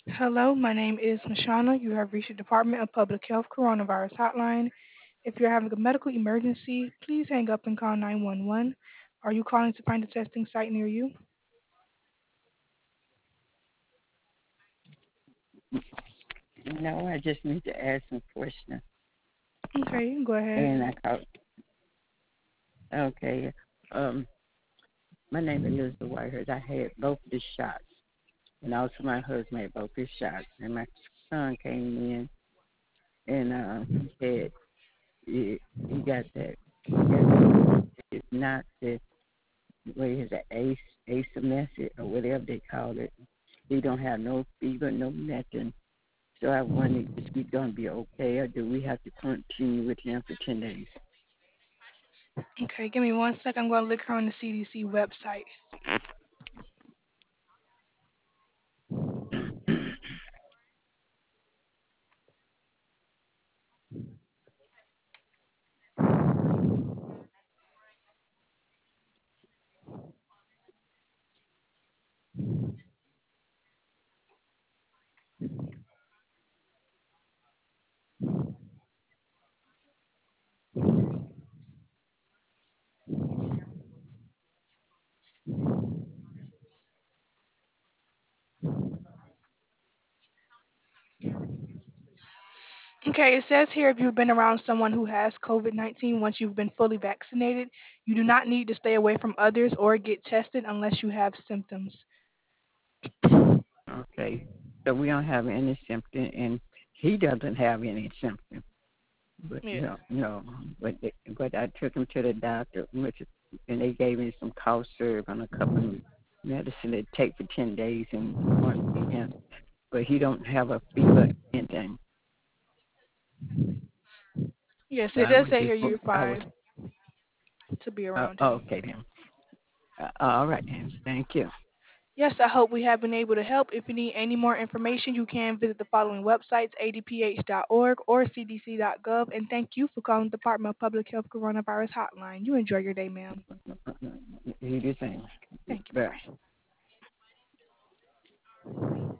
Hello, my name is Mashana. You have reached the Department of Public Health Coronavirus Hotline. If you're having a medical emergency, please hang up and call 911. Are you calling to find a testing site near you? No, I just need to ask some questions. Okay, you can go ahead. And I called. Okay. Um, my name is Elizabeth Whitehurst. I had both the shots, and also my husband had both his shots. And my son came in, and he got that. He got it's not the what is it, asymmetric or whatever they call it. He don't have no fever, no nothing. So I wondered, is we gonna be okay, or do we have to continue with him for 10 days? Okay, give me one sec. I'm going to look her on the CDC website. Okay, it says here if you've been around someone who has COVID 19 once you've been fully vaccinated, you do not need to stay away from others or get tested unless you have symptoms. Okay. So we don't have any symptom, and he doesn't have any symptom. But Yeah. no. But I took him to the doctor, and they gave me some cough syrup and a couple of medicine to take for 10 days, and want to see him. But he don't have a fever or anything. Yes, So it I does was say just, here you're I was, fine to be around him. okay then. All right then. Thank you. Yes, I hope we have been able to help. If you need any more information, you can visit the following websites, adph.org or cdc.gov. And thank you for calling the Department of Public Health Coronavirus Hotline. You enjoy your day, ma'am. You do the same. Thank you. Bye. Bye-bye.